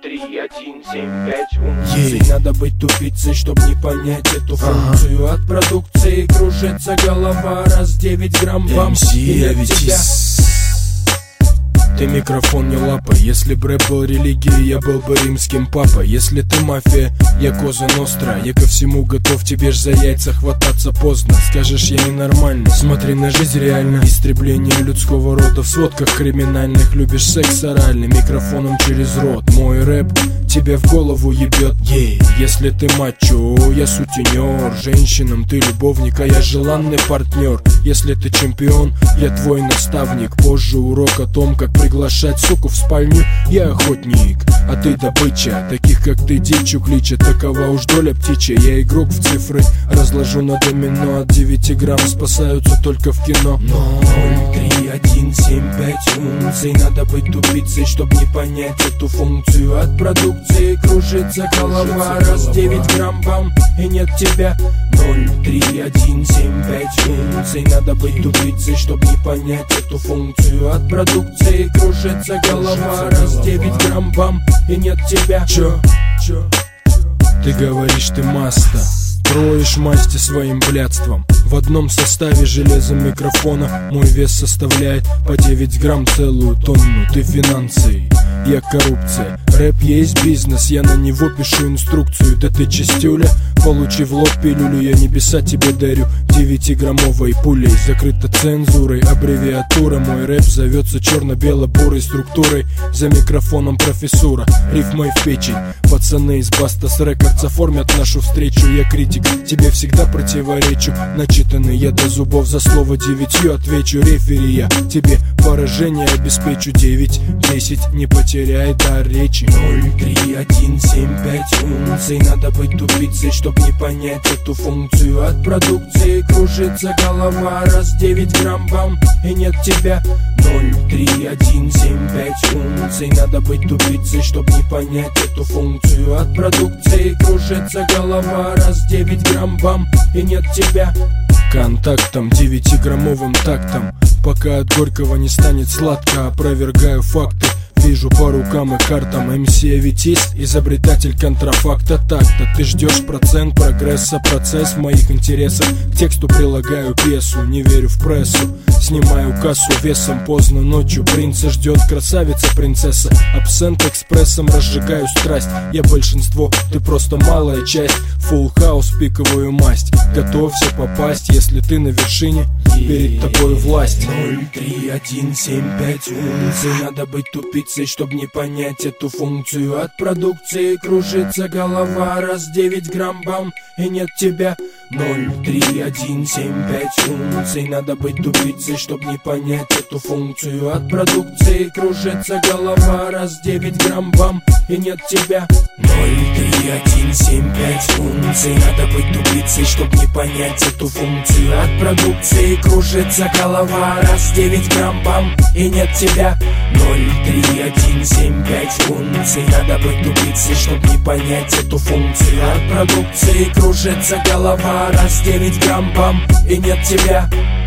3, 1, 7, 5 унций. Надо быть тупицей, чтоб не понять эту функцию. От продукции кружится голова, раз 9 грамм вам и от тебя. Ты микрофон не лапа. Если б рэп был религией, я был бы римским папой. Если ты мафия, я Коза Ностра. Я ко всему готов, тебе ж за яйца хвататься поздно. Скажешь, я ненормальный, смотри на жизнь реально. Истребление людского рода в сводках криминальных. Любишь секс оральный, микрофоном через рот. Мой рэп тебе в голову ебет. Если ты мачо, я сутенер. Женщинам ты любовник, а я желанный партнер. Если ты чемпион, я твой наставник. Позже урок о том, как приглашать суку в спальню. Я охотник, а ты добыча. Таких как ты дичью клича. Такова уж доля птичья. Я игрок в цифры, разложу на домино. От 9 грамм спасаются только в кино. 0, 3, 1, 7, 5 унций. Надо быть тупицей, чтоб не понять эту функцию. От продукции кружится голова, раз 9 грамм бам и нет тебя. 0, 3, 1, 7, 5 унций. Надо быть тупицей, чтоб не понять эту функцию. От продукции кружится голова, раз 9 грамм бам и нет тебя. Чё? Ты говоришь, ты маста, строишь масти своим блядством. В одном составе железом микрофона мой вес составляет по 9 грамм целую тонну. Ты финансы, я коррупция. Рэп есть бизнес, я на него пишу инструкцию. Да ты чистюля, получи в лоб пилюлю. Я небеса тебе дарю 9-граммовой пулей. Закрыта цензурой, аббревиатура. Мой рэп зовется черно-бело-бурой структурой. За микрофоном профессура, рифмой в печень. Пацаны из Бастас Рекордс оформят нашу встречу. Я критик, тебе всегда противоречу. Начитанный я до зубов, за слово 9 отвечу. Рефери, я тебе поражение обеспечу. 9-10, не потеряй дар речи. 0, 3, 1, 7, 5 унций. Надо быть тупицей, чтоб не понять эту функцию. От продукции кружится голова, раз 9 грамм бам и нет тебя. 0, 3, 1, 7, 5 унций. Надо быть тупицей, чтоб не понять эту функцию. От продукции кружится голова, раз 9 грамм бам и нет тебя. Контактом, 9-граммовым тактом. Пока от горького не станет сладко, опровергаю факты. Вижу по рукам и картам. MC-авитист, изобретатель контрафакта такта. Ты ждешь процент прогресса, процесс в моих интересах. К тексту прилагаю пьесу, не верю в прессу. Снимаю кассу весом, поздно ночью. Принца ждет красавица, принцесса. Абсент экспрессом разжигаю страсть. Я большинство, ты просто малая часть. Фулл хаус, пиковую масть. Готовься попасть, если ты на вершине. Перед тобой власть. 0, 3, 1, 7, 5 унций. Надо быть тупицей, чтоб не понять эту функцию. От продукции кружится голова, раз 9 грамм бам и нет тебя. 0, 3, 1, 7, 5 унций. Надо быть тупицей, чтоб не понять эту функцию. От продукции кружится голова, раз 9 грамм бам и нет тебя. 0, 3, 1, 7, 5 унций. Надо быть тупицей, чтоб не понять эту функцию. От продукции кружится голова, раз 9 грамм бам и нет тебя. 0, 3, 1, 7, 5 унций. Надо быть тупицей, чтоб не понять эту функцию. От продукции кружится голова, раз 9 грамм бам и нет тебя.